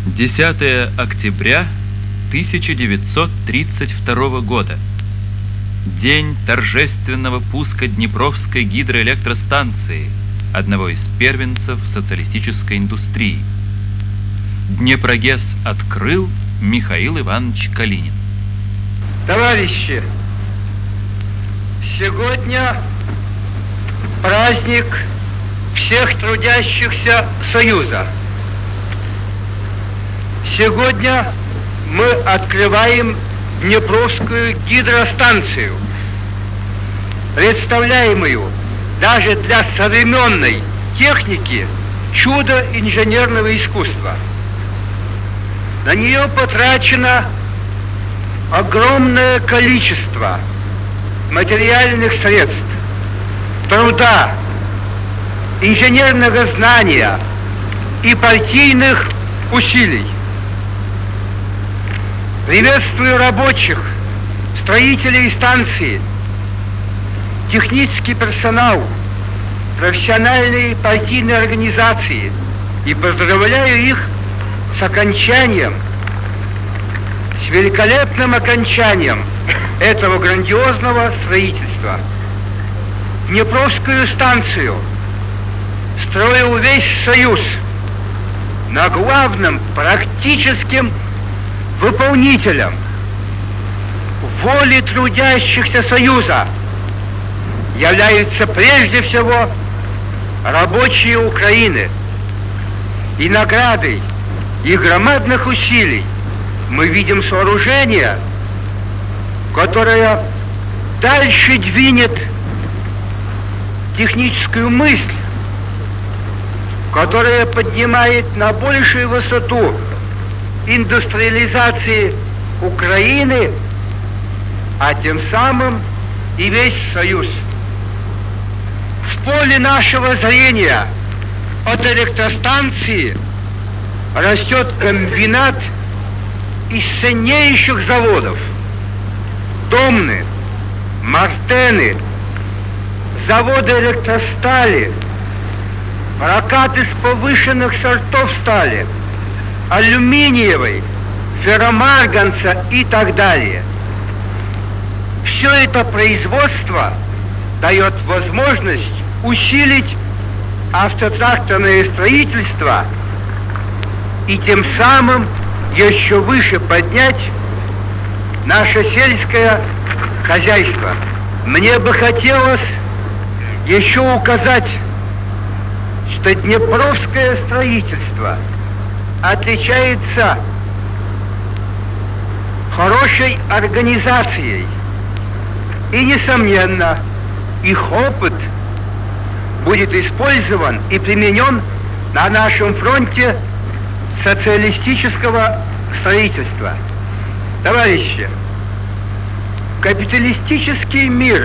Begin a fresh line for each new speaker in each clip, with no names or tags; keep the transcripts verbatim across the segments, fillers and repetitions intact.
десятое октября тысяча девятьсот тридцать второго года. День торжественного пуска Днепровской гидроэлектростанции, одного из первенцев социалистической индустрии. Днепрогэс открыл Михаил Иванович Калинин.
Товарищи, сегодня праздник всех трудящихся Союза. Сегодня мы открываем Днепровскую гидростанцию, представляемую даже для современной техники чудо инженерного искусства. На нее потрачено огромное количество материальных средств, труда, инженерного знания и партийных усилий. Приветствую рабочих, строителей станции, технический персонал, профессиональные партийные организации и поздравляю их с окончанием, с великолепным окончанием этого грандиозного строительства. Днепровскую станцию строил весь Союз на главном практическим выполнителем воли трудящихся Союза являются прежде всего рабочие Украины. И наградой их громадных усилий мы видим сооружение, которое дальше двинет техническую мысль, которая поднимает на большую высоту индустриализации Украины, а тем самым и весь Союз. В поле нашего зрения от электростанции растет комбинат из ценнейших заводов: Домны, Мартены, заводы электростали, прокат из повышенных сортов стали, алюминиевой, ферромарганца и так далее. Все это производство дает возможность усилить автотракторное строительство и тем самым еще выше поднять наше сельское хозяйство. Мне бы хотелось еще указать, что Днепровское строительство отличается хорошей организацией. И, несомненно, их опыт будет использован и применен на нашем фронте социалистического строительства. Товарищи, капиталистический мир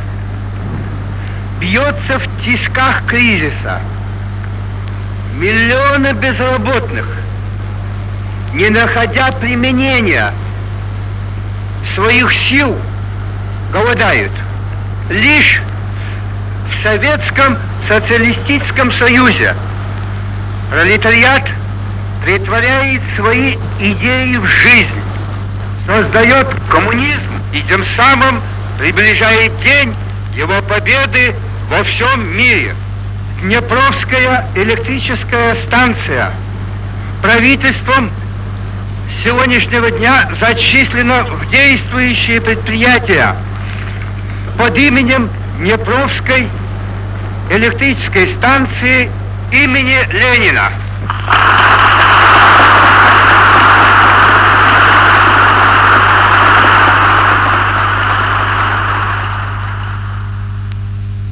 бьется в тисках кризиса. Миллионы безработных, не находя применения своих сил, голодают. Лишь в Советском Социалистическом Союзе пролетариат претворяет свои идеи в жизнь, создает коммунизм и тем самым приближает день его победы во всем мире. Днепровская электрическая станция правительством с сегодняшнего дня зачислена в действующие предприятия под именем Днепровской электрической станции имени Ленина.